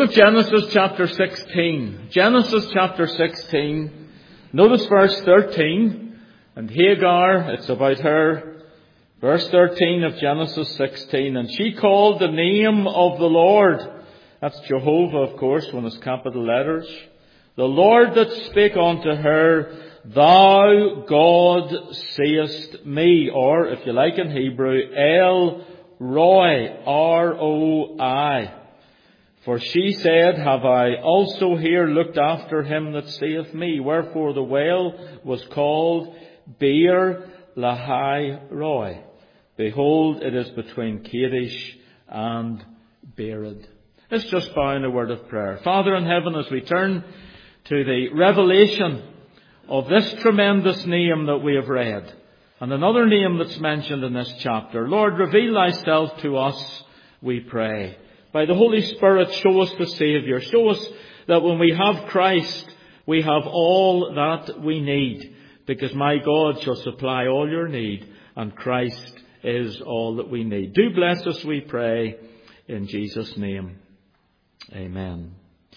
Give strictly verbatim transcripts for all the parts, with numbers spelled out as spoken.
of Genesis chapter sixteen. Genesis chapter sixteen. Notice verse thirteen. And Hagar, it's about her. Verse thirteen of Genesis sixteen. And she called the name of the Lord. That's Jehovah, of course, when it's capital letters. The Lord that spake unto her, Thou God seest me. Or, if you like in Hebrew, El Roi, R O I. For she said, Have I also here looked after him that seeth me? Wherefore the well was called Beer Lahai Roi. Behold, it is between Kadesh and Bered. Let's just bow in a word of prayer. Father in heaven, as we turn to the revelation of this tremendous name that we have read, and another name that's mentioned in this chapter, Lord, reveal thyself to us, we pray. By the Holy Spirit, show us the Saviour. Show us that when we have Christ, we have all that we need, because my God shall supply all your need, and Christ is all that we need. Do bless us, we pray, in Jesus' name. Amen.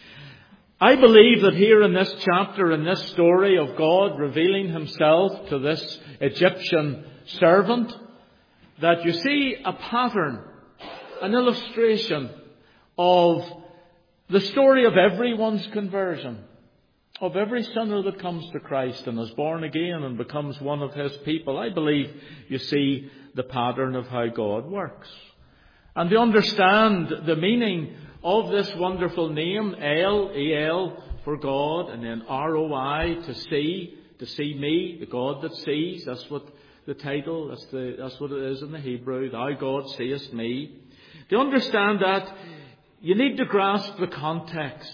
I believe that here in this chapter, in this story of God revealing himself to this Egyptian servant, that you see a pattern, an illustration of the story of everyone's conversion, of every sinner that comes to Christ and is born again and becomes one of his people. I believe you see the pattern of how God works. And to understand the meaning of this wonderful name, El, E L, for God, and then R O I, to see, to see me, the God that sees. That's what the title, that's, the, that's what it is in the Hebrew. Thou God seest me. To understand that, you need to grasp the context.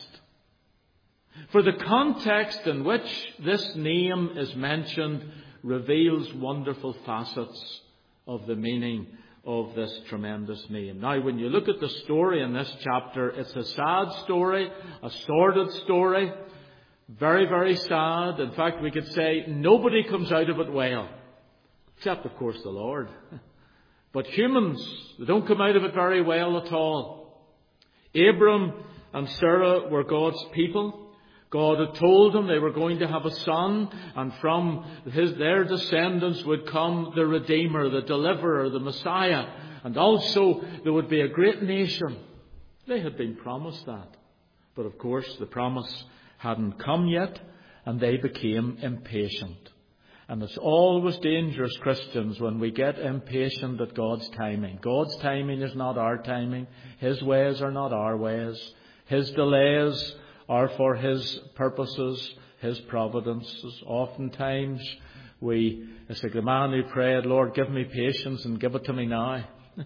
For the context in which this name is mentioned reveals wonderful facets of the meaning of this tremendous name. Now, when you look at the story in this chapter, it's a sad story, a sordid story, very, very sad. In fact, we could say nobody comes out of it well, except, of course, the Lord. But humans, they don't come out of it very well at all. Abram and Sarah were God's people. God had told them they were going to have a son, and from his, their descendants would come the Redeemer, the Deliverer, the Messiah, and also there would be a great nation. They had been promised that. But of course the promise hadn't come yet, and they became impatient. And it's always dangerous, Christians, when we get impatient at God's timing. God's timing is not our timing. His ways are not our ways. His delays are for his purposes, his providences. Oftentimes we, it's like the man who prayed, Lord, give me patience and give it to me now.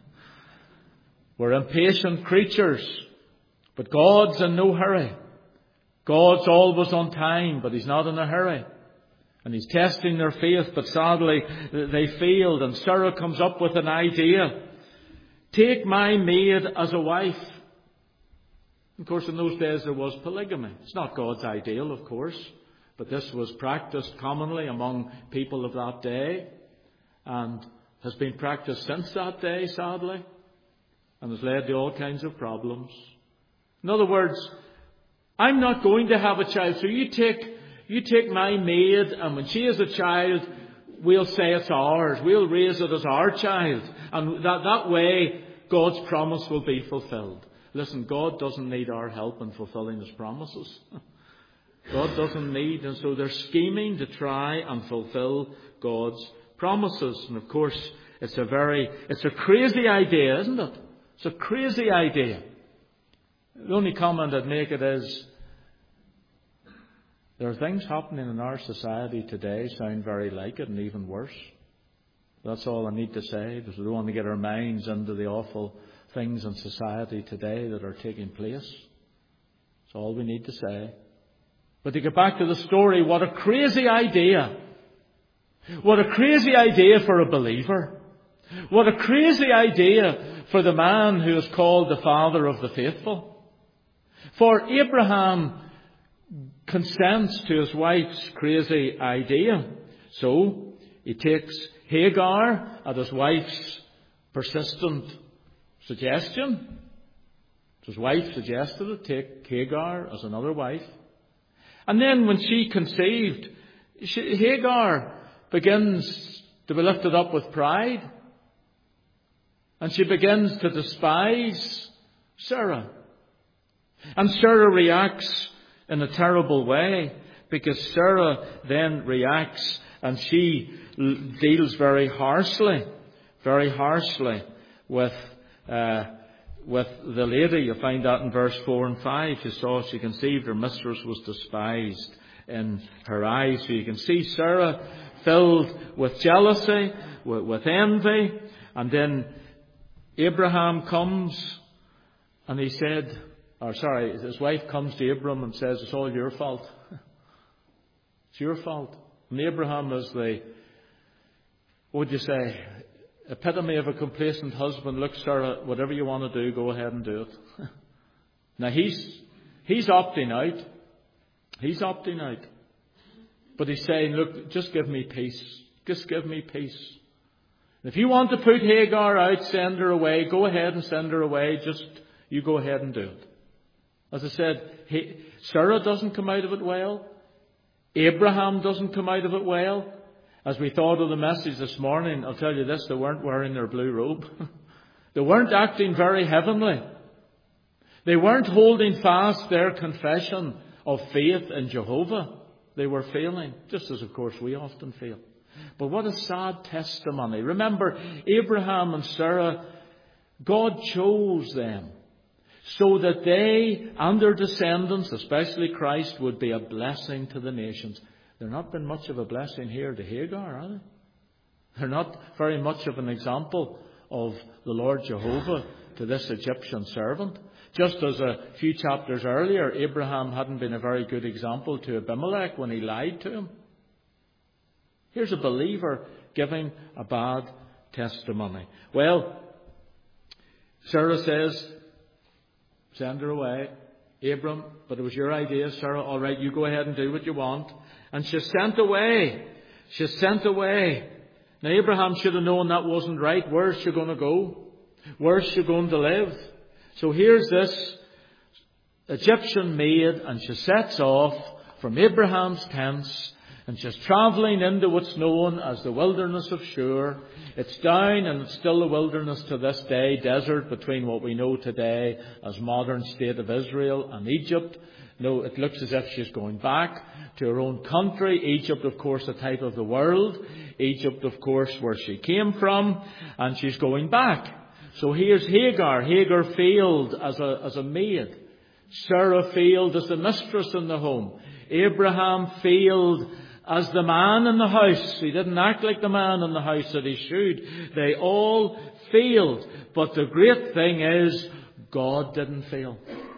We're impatient creatures, but God's in no hurry. God's always on time, but he's not in a hurry. And he's testing their faith, but sadly they failed. And Sarah comes up with an idea. Take my maid as a wife. Of course, in those days there was polygamy. It's not God's ideal, of course, but this was practiced commonly among people of that day, and has been practiced since that day, sadly, and has led to all kinds of problems. In other words, I'm not going to have a child, so you take you take my maid, and when she is a child, we'll say it's ours. We'll raise it as our child, and that, that way God's promise will be fulfilled. Listen, God doesn't need our help in fulfilling his promises. God doesn't need, and so they're scheming to try and fulfill God's promises. And of course, it's a very, it's a crazy idea, isn't it? It's a crazy idea. The only comment I'd make it is, there are things happening in our society today sound very like it, and even worse. That's all I need to say, because we don't want to get our minds into the awful things in society today that are taking place. That's all we need to say. But to get back to the story, what a crazy idea. What a crazy idea for a believer. What a crazy idea for the man who is called the father of the faithful. For Abraham consents to his wife's crazy idea. So he takes Hagar at his wife's persistent suggestion. His wife suggested it, take Hagar as another wife. And then when she conceived, she, Hagar begins to be lifted up with pride. And she begins to despise Sarah. And Sarah reacts in a terrible way, because Sarah then reacts and she l- deals very harshly, very harshly with uh, with the lady. You find that in verse four and five. You saw she conceived, her mistress was despised in her eyes. So you can see Sarah filled with jealousy, with, with envy. And then Abraham comes and he said, or sorry, his wife comes to Abram and says, it's all your fault. It's your fault. And Abraham is the, what would you say, epitome of a complacent husband. Look, Sarah, whatever you want to do, go ahead and do it. Now he's, he's opting out. He's opting out. But he's saying, look, just give me peace. Just give me peace. If you want to put Hagar out, send her away, go ahead and send her away. Just, you go ahead and do it. As I said, he, Sarah doesn't come out of it well. Abraham doesn't come out of it well. As we thought of the message this morning, I'll tell you this, they weren't wearing their blue robe. They weren't acting very heavenly. They weren't holding fast their confession of faith in Jehovah. They were failing, just as of course we often fail. But what a sad testimony. Remember, Abraham and Sarah, God chose them so that they and their descendants, especially Christ, would be a blessing to the nations. They're not been much of a blessing here to Hagar, are they? They're not very much of an example of the Lord Jehovah to this Egyptian servant. Just as a few chapters earlier, Abraham hadn't been a very good example to Abimelech when he lied to him. Here's a believer giving a bad testimony. Well, Sarah says, send her away. Abram, but it was your idea, Sarah. All right, you go ahead and do what you want. And she's sent away. She's sent away. Now, Abraham should have known that wasn't right. Where's she going to go? Where's she going to live? So here's this Egyptian maid, and she sets off from Abraham's tents, and she's travelling into what's known as the wilderness of Shur. It's down, and it's still a wilderness to this day, desert between what we know today as modern state of Israel and Egypt. No, it looks as if she's going back to her own country. Egypt, of course, a type of the world. Egypt, of course, where she came from, and she's going back. So here's Hagar. Hagar failed as a, as a maid. Sarah failed as the mistress in the home. Abraham failed as the man in the house. He didn't act like the man in the house that he should. They all failed. But the great thing is, God didn't fail.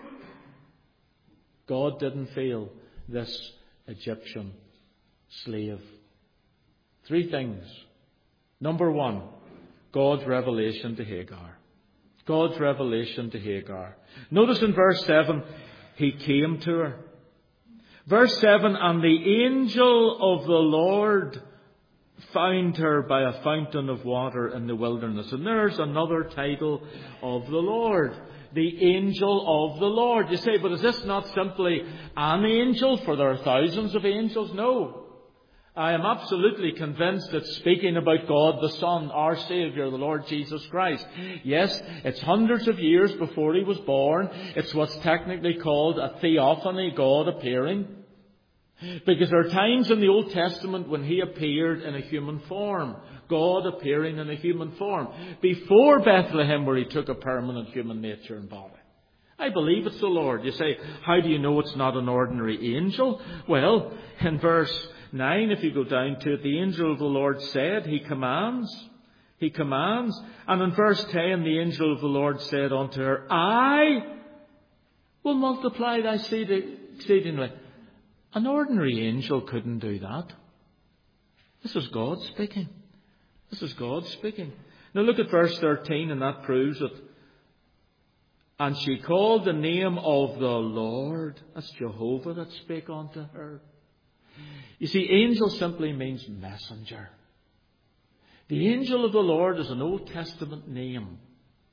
God didn't fail this Egyptian slave. Three things. Number one, God's revelation to Hagar. God's revelation to Hagar. Notice in verse seven, He came to her. Verse seven, and the angel of the Lord found her by a fountain of water in the wilderness. And there's another title of the Lord. The angel of the Lord. You say, but is this not simply an angel? For there are thousands of angels? No. I am absolutely convinced it's speaking about God the Son, our Saviour, the Lord Jesus Christ. Yes, it's hundreds of years before He was born. It's what's technically called a theophany, God appearing. Because there are times in the Old Testament when He appeared in a human form. God appearing in a human form. Before Bethlehem, where He took a permanent human nature and body. I believe it's the Lord. You say, how do you know it's not an ordinary angel? Well, in verse nine, if you go down to it, the angel of the Lord said, He commands. He commands. And in verse ten, the angel of the Lord said unto her, I will multiply thy seed exceedingly. An ordinary angel couldn't do that. This is God speaking. This is God speaking. Now look at verse thirteen, and that proves it. And she called the name of the Lord. That's Jehovah that spake unto her. You see, angel simply means messenger. The angel of the Lord is an Old Testament name.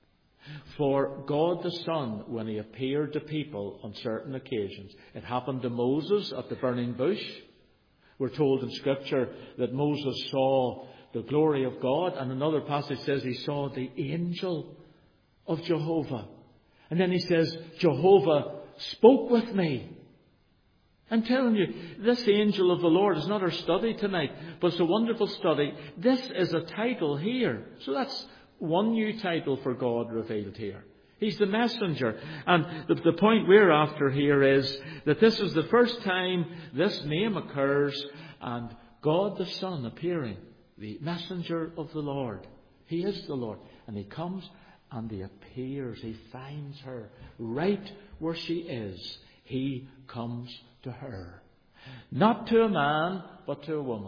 For God the Son, when he appeared to people on certain occasions, it happened to Moses at the burning bush. We're told in Scripture that Moses saw the glory of God, and another passage says he saw the angel of Jehovah. And then he says, Jehovah spoke with me. I'm telling you, this angel of the Lord is not our study tonight, but it's a wonderful study. This is a title here. So that's one new title for God revealed here. He's the messenger. And the, the point we're after here is that this is the first time this name occurs, and God the Son appearing, the messenger of the Lord. He is the Lord. And he comes and he appears. He finds her right where she is. He comes to her. Not to a man, but to a woman.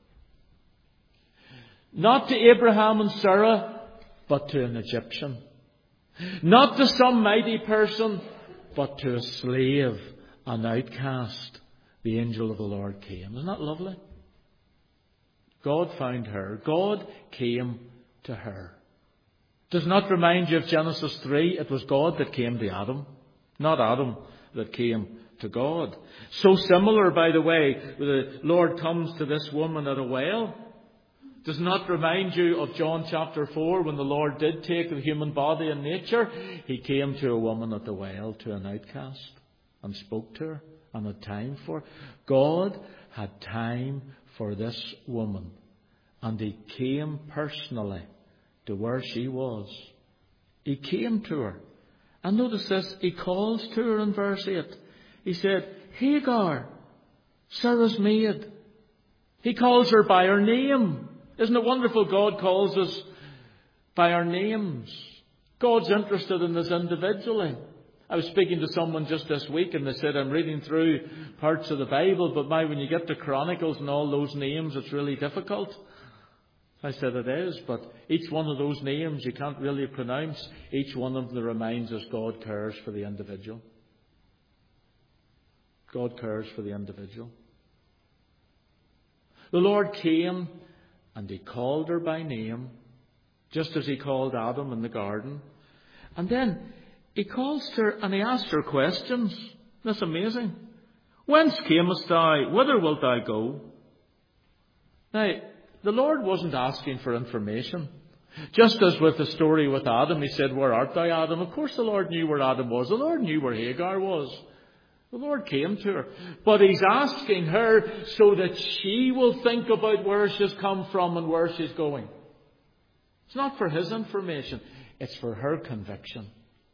Not to Abraham and Sarah, but to an Egyptian. Not to some mighty person, but to a slave, an outcast. The angel of the Lord came. Isn't that lovely? God found her. God came to her. Does not remind you of Genesis three? It was God that came to Adam, not Adam that came to God. So similar, by the way, the Lord comes to this woman at a well. Does not remind you of John chapter four, when the Lord did take the human body and nature. He came to a woman at the well, to an outcast, and spoke to her, and had time for her. God had time for this woman, and he came personally to where she was. He came to her. And notice this, he calls to her in verse eight. He said, Hagar, Sarah's maid. He calls her by her name. Isn't it wonderful? God calls us by our names. God's interested in us individually. I was speaking to someone just this week, and they said, I'm reading through parts of the Bible, but my, when you get to Chronicles and all those names, it's really difficult. I said it is, but each one of those names you can't really pronounce. Each one of them reminds us God cares for the individual. God cares for the individual. The Lord came and he called her by name, just as he called Adam in the garden. And then he calls her and he asks her questions. That's amazing. Whence camest thou? Whither wilt thou go? Now, the Lord wasn't asking for information. Just as with the story with Adam, he said, Where art thou, Adam? Of course the Lord knew where Adam was. The Lord knew where Hagar was. The Lord came to her. But he's asking her so that she will think about where she's come from and where she's going. It's not for his information. It's for her conviction.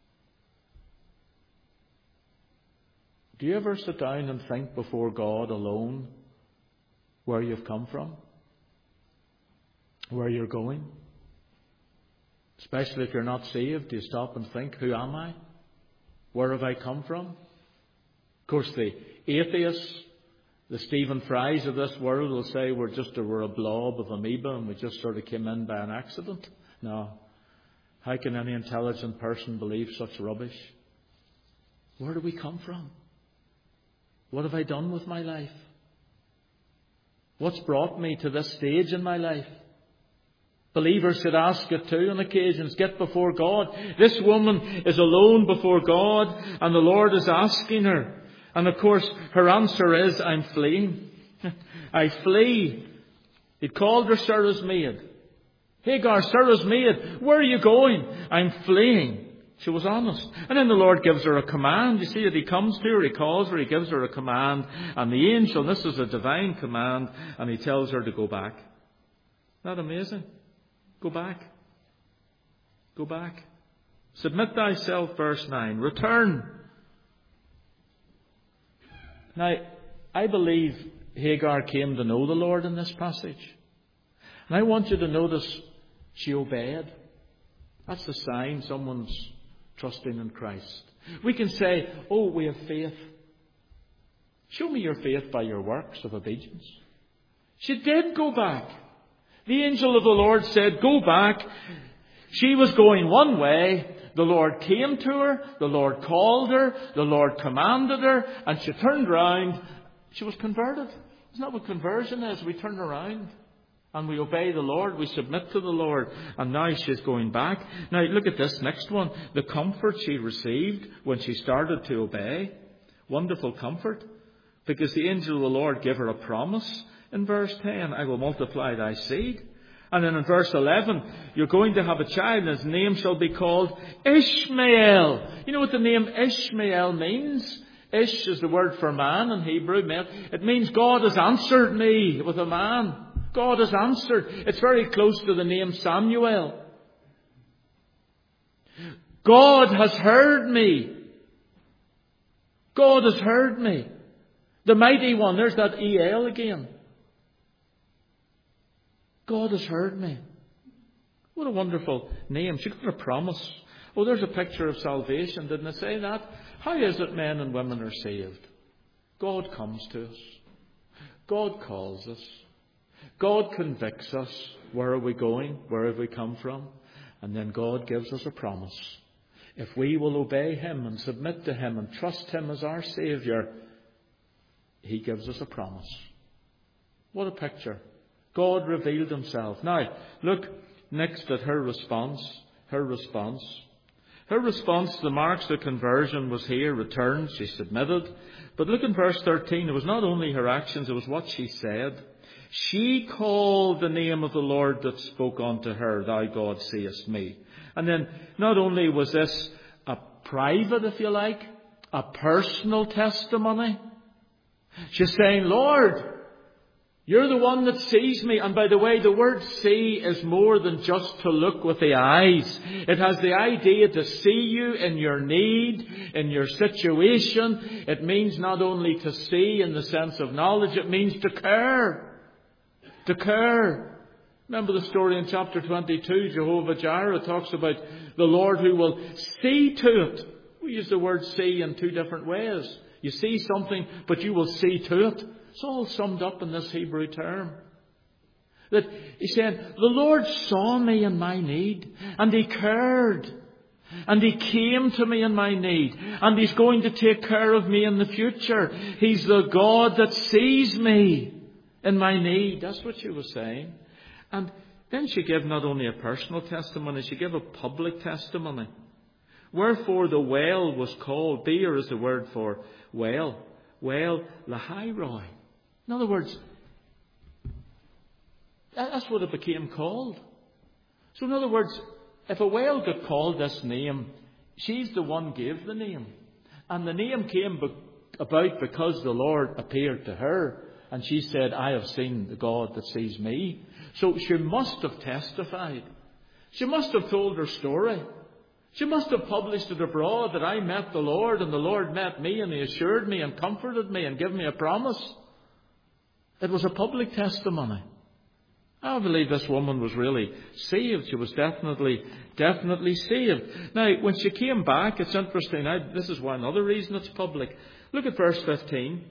Do you ever sit down and think before God alone where you've come from? Where you're going? Especially if you're not saved, do you stop and think, who am I? Where have I come from? Of course, the atheists, the Stephen Frys of this world will say we're just a, we're a blob of amoeba and we just sort of came in by an accident. No. How can any intelligent person believe such rubbish? Where do we come from? What have I done with my life? What's brought me to this stage in my life? Believers should ask it too on occasions. Get before God. This woman is alone before God, and the Lord is asking her. And of course, her answer is, I'm fleeing. I flee. He called her Sarah's maid. Hagar, Sarah's maid, where are you going? I'm fleeing. She was honest. And then the Lord gives her a command. You see that he comes to her, he calls her, he gives her a command. And the angel, this is a divine command, and he tells her to go back. Isn't that amazing? Go back. Go back. Submit thyself, verse nine. Return. Now, I believe Hagar came to know the Lord in this passage. And I want you to notice she obeyed. That's the sign someone's trusting in Christ. We can say, oh, we have faith. Show me your faith by your works of obedience. She did go back. The angel of the Lord said, go back. She was going one way. The Lord came to her. The Lord called her. The Lord commanded her. And she turned round. She was converted. Isn't that what conversion is? We turn around. And we obey the Lord, we submit to the Lord, and now she's going back. Now look at this next one. The comfort she received when she started to obey. Wonderful comfort. Because the angel of the Lord gave her a promise in verse ten. I will multiply thy seed. And then in verse eleven, you're going to have a child, and his name shall be called Ishmael. You know what the name Ishmael means? Ish is the word for man in Hebrew. It means God has answered me with a man. God has answered. It's very close to the name Samuel. God has heard me. God has heard me. The mighty one. There's that E L again. God has heard me. What a wonderful name. She got a promise. Oh, there's a picture of salvation. Didn't I say that? How is it men and women are saved? God comes to us. God calls us. God convicts us. Where are we going? Where have we come from? And then God gives us a promise. If we will obey Him and submit to Him and trust Him as our Saviour, He gives us a promise. What a picture. God revealed Himself. Now, look next at her response. Her response. Her response to the marks of conversion was here, returned, she submitted. But look in verse thirteen. It was not only her actions, it was what she said. She called the name of the Lord that spoke unto her, Thou God seest me. And then not only was this a private, if you like, a personal testimony. She's saying, Lord, You're the one that sees me. And by the way, the word see is more than just to look with the eyes. It has the idea to see you in your need, in your situation. It means not only to see in the sense of knowledge, it means to care. To care. Remember the story in chapter twenty-two, Jehovah Jireh talks about the Lord who will see to it. We use the word see in two different ways. You see something, but you will see to it. It's all summed up in this Hebrew term. That he's saying, the Lord saw me in my need, and He cared. And He came to me in my need. And He's going to take care of me in the future. He's the God that sees me in my need. That's what she was saying. And then she gave not only a personal testimony, she gave a public testimony. Wherefore the well was called, beer is the word for well, well, Lahairoi. In other words, that's what it became called. So in other words, if a well got called this name, she's the one gave the name. And the name came about because the Lord appeared to her. And she said, I have seen the God that sees me. So she must have testified. She must have told her story. She must have published it abroad that I met the Lord and the Lord met me and He assured me and comforted me and gave me a promise. It was a public testimony. I believe this woman was really saved. She was definitely, definitely saved. Now, when she came back, it's interesting. I, this is one another reason it's public. Look at verse fifteen.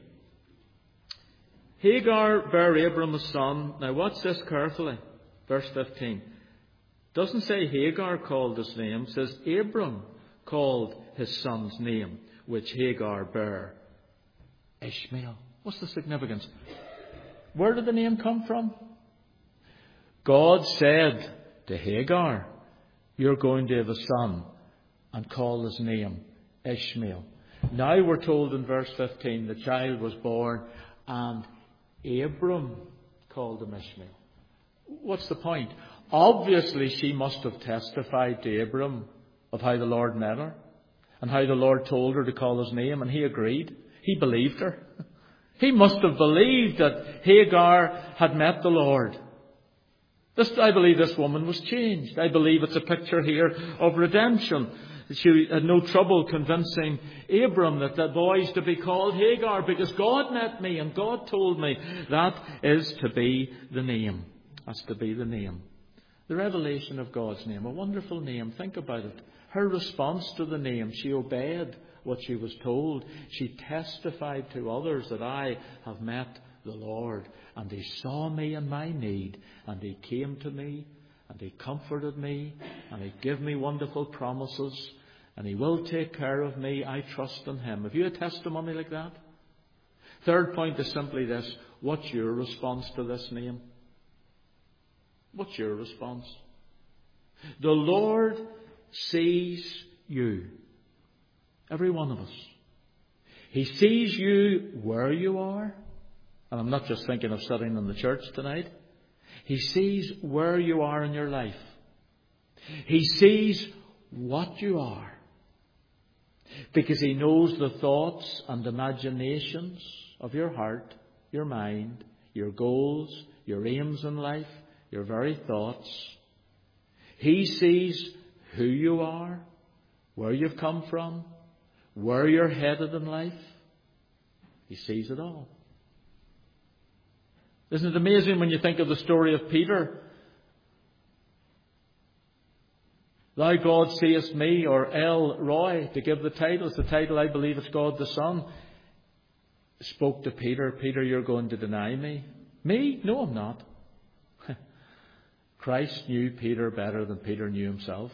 Hagar bare Abram a son. Now watch this carefully. Verse fifteen. Doesn't say Hagar called his name. It says Abram called his son's name, which Hagar bare Ishmael. What's the significance? Where did the name come from? God said to Hagar, you're going to have a son, and call his name Ishmael. Now we're told in verse fifteen, the child was born, and Abram called him Ishmael. What's the point? Obviously, she must have testified to Abram of how the Lord met her and how the Lord told her to call his name, and he agreed. He believed her. He must have believed that Hagar had met the Lord. This, I believe this woman was changed. I believe it's a picture here of redemption. She had no trouble convincing Abram that the boy is to be called Hagar because God met me and God told me that is to be the name. That's to be the name. The revelation of God's name. A wonderful name. Think about it. Her response to the name. She obeyed what she was told. She testified to others that I have met the Lord. And He saw me in my need. And He came to me. And He comforted me. And He gave me wonderful promises. And He will take care of me. I trust in Him. Have you a testimony like that? Third point is simply this. What's your response to this name? What's your response? The Lord sees you. Every one of us. He sees you where you are. And I'm not just thinking of sitting in the church tonight. He sees where you are in your life. He sees what you are. Because He knows the thoughts and imaginations of your heart, your mind, your goals, your aims in life, your very thoughts. He sees who you are, where you've come from, where you're headed in life. He sees it all. Isn't it amazing when you think of the story of Peter? Thou God seest me, or El Roy, to give the title. It's the title, I believe it's God the Son. Spoke to Peter, Peter, you're going to deny me. Me? No, I'm not. Christ knew Peter better than Peter knew himself.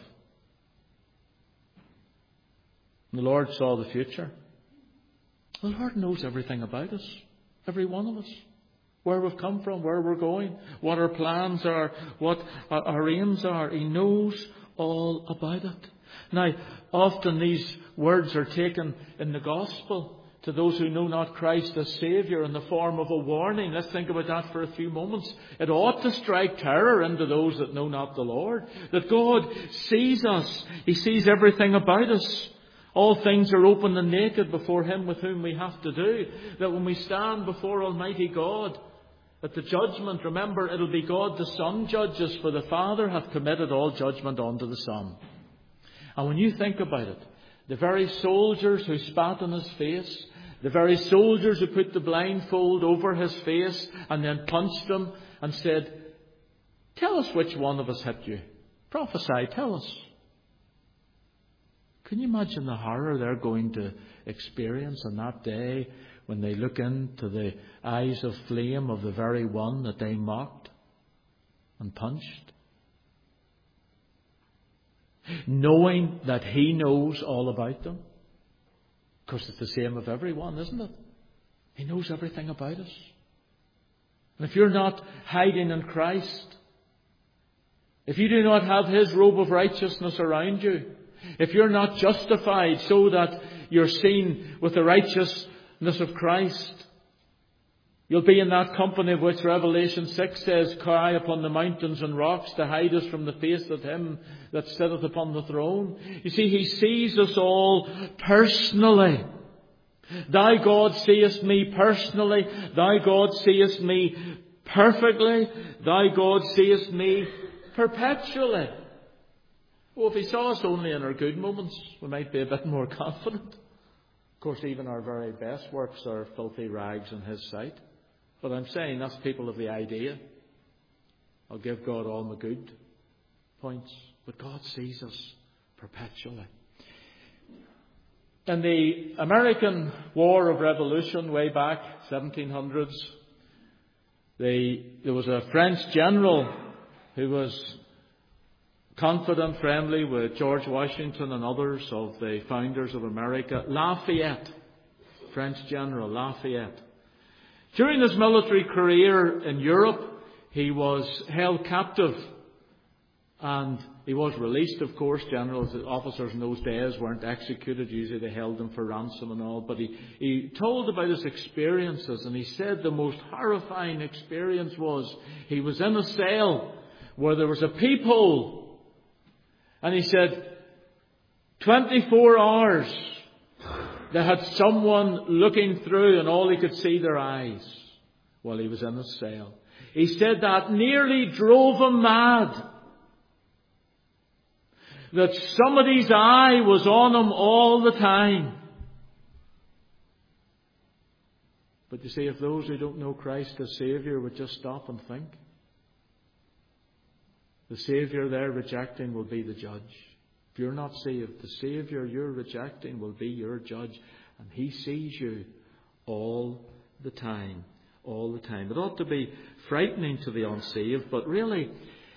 The Lord saw the future. The Lord knows everything about us. Every one of us. Where we've come from, where we're going, what our plans are, what our aims are. He knows all about it. Now, often these words are taken in the gospel to those who know not Christ as Saviour in the form of a warning. Let's think about that for a few moments. It ought to strike terror into those that know not the Lord. That God sees us. He sees everything about us. All things are open and naked before Him with whom we have to do. That when we stand before Almighty God at the judgment, remember, it'll be God the Son judges, for the Father hath committed all judgment unto the Son. And when you think about it, the very soldiers who spat in His face, the very soldiers who put the blindfold over His face and then punched Him and said, tell us which one of us hit you. Prophesy, tell us. Can you imagine the horror they're going to experience on that day when they look into the eyes of flame of the very one that they mocked and punched? Knowing that He knows all about them. Of course, it's the same of everyone, isn't it? He knows everything about us. And if you're not hiding in Christ, if you do not have His robe of righteousness around you, if you're not justified so that you're seen with the righteousness of Christ, you'll be in that company of which Revelation six says, cry upon the mountains and rocks to hide us from the face of Him that sitteth upon the throne. You see, He sees us all personally. Thou God seest me personally. Thou God seest me perfectly. Thou God seest me perpetually. Well, if He saw us only in our good moments, we might be a bit more confident. Of course, even our very best works are filthy rags in His sight. But I'm saying that's people of the idea. I'll give God all my good points. But God sees us perpetually. In the American War of Revolution, way back, seventeen hundreds, they, there was a French general who was confident, friendly with George Washington and others of the founders of America. Lafayette, French general Lafayette. During his military career in Europe, he was held captive and he was released, of course. Generals, officers in those days weren't executed. Usually they held them for ransom and all. But he, he told about his experiences, and he said the most horrifying experience was he was in a cell where there was a peephole. And he said, twenty-four hours, they had someone looking through and all he could see their eyes while he was in his cell. He said that nearly drove him mad. That somebody's eye was on him all the time. But you see, if those who don't know Christ as Saviour would just stop and think, the Saviour they're rejecting will be the judge. If you're not saved, the Saviour you're rejecting will be your judge. And He sees you all the time. All the time. It ought to be frightening to the unsaved, but really,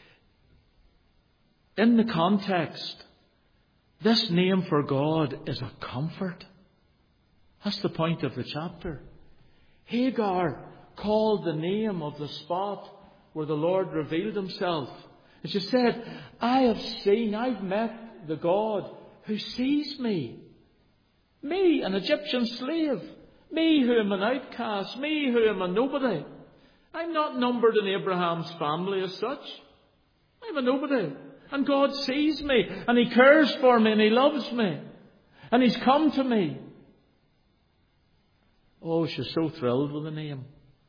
in the context, this name for God is a comfort. That's the point of the chapter. Hagar called the name of the spot where the Lord revealed himself. And she said, I have seen, I've met the God who sees me. Me, an Egyptian slave. Me who am an outcast. Me who am a nobody. I'm not numbered in Abraham's family as such. I'm a nobody. And God sees me. And He cares for me. And He loves me. And He's come to me. Oh, she's so thrilled with the name.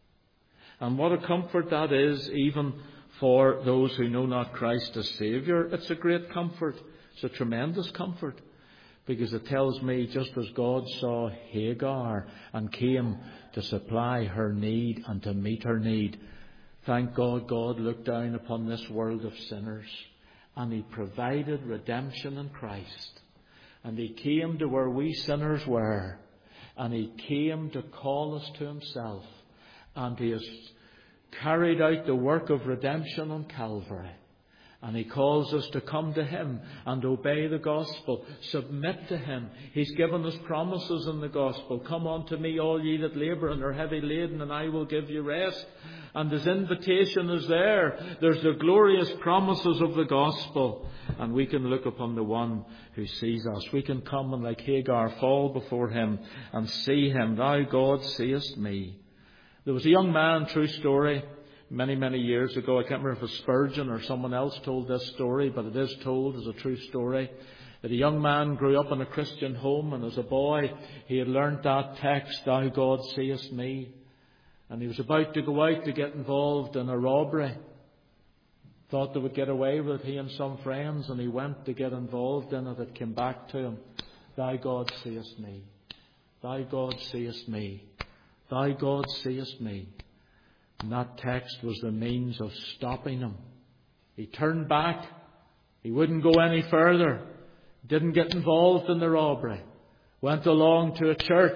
And what a comfort that is, even for those who know not Christ as Saviour. It's a great comfort. It's a tremendous comfort. Because it tells me, just as God saw Hagar and came to supply her need and to meet her need, thank God, God looked down upon this world of sinners and He provided redemption in Christ. And He came to where we sinners were, and He came to call us to Himself. And He has carried out the work of redemption on Calvary. And He calls us to come to Him and obey the gospel, submit to Him. He's given us promises in the gospel. Come unto me, all ye that labour and are heavy laden, and I will give you rest. And His invitation is there. There's the glorious promises of the gospel. And we can look upon the one who sees us. We can come and, like Hagar, fall before Him and see Him. Thou, God, seest me. There was a young man, true story, many, many years ago. I can't remember if it was Spurgeon or someone else told this story, but it is told as a true story. That a young man grew up in a Christian home, and as a boy he had learnt that text, Thou God seest me. And he was about to go out to get involved in a robbery. Thought they would get away with it, he and some friends, and he went to get involved in it. It came back to him, Thou God seest me. Thou God seest me. Thou God seest me. And that text was the means of stopping him. He turned back. He wouldn't go any further. Didn't get involved in the robbery. Went along to a church.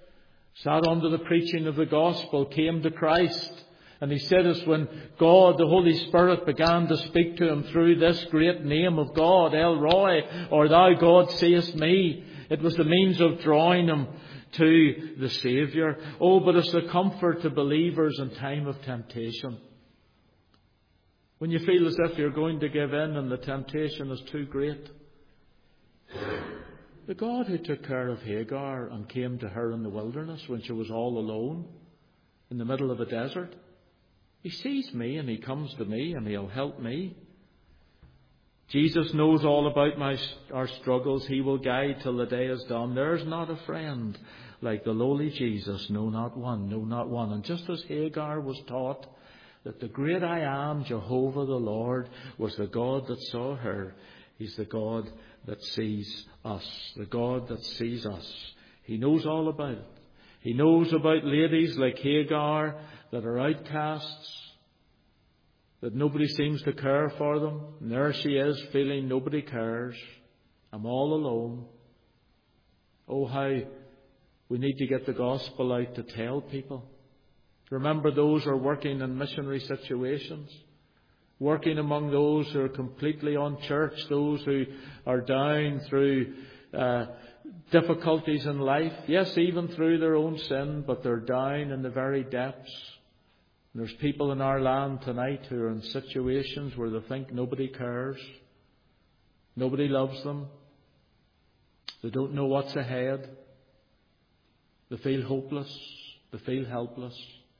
Sat under the preaching of the gospel. Came to Christ. And he said it's when God, the Holy Spirit, began to speak to him through this great name of God, El Roi, or Thou God seest me. It was the means of drawing him to the Saviour. Oh, but it's a comfort to believers in time of temptation. When you feel as if you're going to give in and the temptation is too great. The God who took care of Hagar and came to her in the wilderness when she was all alone in the middle of a desert, He sees me and He comes to me and He'll help me. Jesus knows all about my, our struggles. He will guide till the day is done. There's not a friend like the lowly Jesus. No, not one. No, not one. And just as Hagar was taught that the great I am, Jehovah the Lord, was the God that saw her, He's the God that sees us. The God that sees us. He knows all about it. He knows about ladies like Hagar that are outcasts, that nobody seems to care for them. And there she is, feeling nobody cares. I'm all alone. Oh, how we need to get the gospel out to tell people. Remember those who are working in missionary situations. Working among those who are completely unchurched. Those who are down through uh, difficulties in life. Yes, even through their own sin, but they're down in the very depths. There's people in our land tonight who are in situations where they think nobody cares. Nobody loves them. They don't know what's ahead. They feel hopeless. They feel helpless.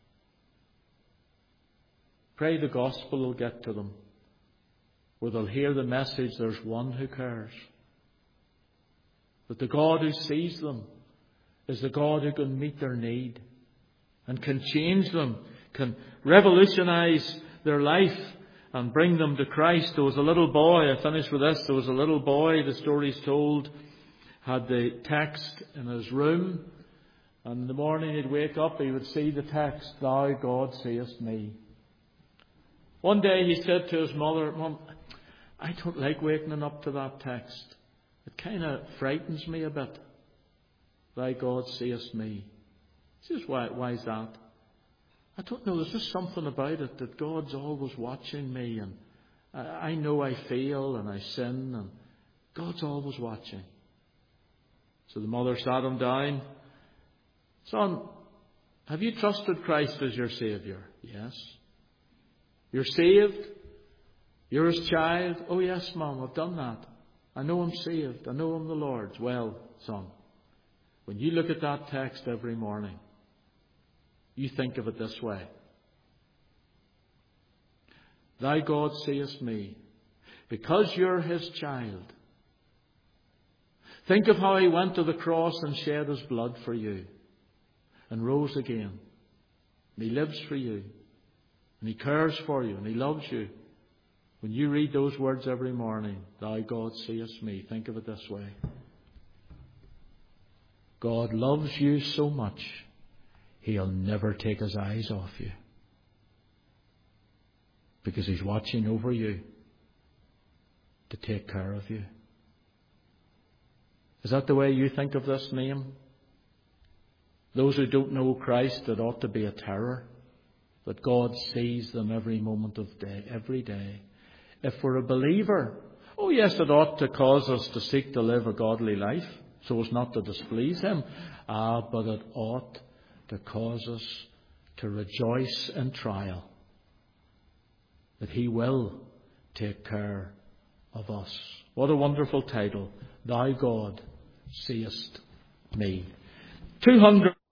Pray the gospel will get to them, where they'll hear the message, there's one who cares. That the God who sees them is the God who can meet their need and can change them, can revolutionize their life and bring them to Christ. There was a little boy, I finish with this, there was a little boy, the story's told, had the text in his room, and in the morning he'd wake up, he would see the text, Thou God seest me. One day he said to his mother, Mum, I don't like waking up to that text. It kind of frightens me a bit. Thy God seest me. She says, why, why is that? I don't know, there's just something about it that God's always watching me, and I, I know I fail and I sin, and God's always watching. So the mother sat him down. Son, have you trusted Christ as your Saviour? Yes. You're saved. You're His child. Oh yes, Mom, I've done that. I know I'm saved. I know I'm the Lord's. Well, son, when you look at that text every morning, you think of it this way. Thy God seest me, because you're His child. Think of how He went to the cross and shed His blood for you and rose again. And He lives for you. And He cares for you. And He loves you. When you read those words every morning, Thy God seest me, think of it this way. God loves you so much, He'll never take His eyes off you. Because He's watching over you to take care of you. Is that the way you think of this name? Those who don't know Christ, it ought to be a terror. That God sees them every moment of day, every day. If we're a believer, oh yes, it ought to cause us to seek to live a godly life, so as not to displease Him. Ah, but it ought to cause us to rejoice in trial. That He will take care of us. What a wonderful title. Thy God seest me. two hundred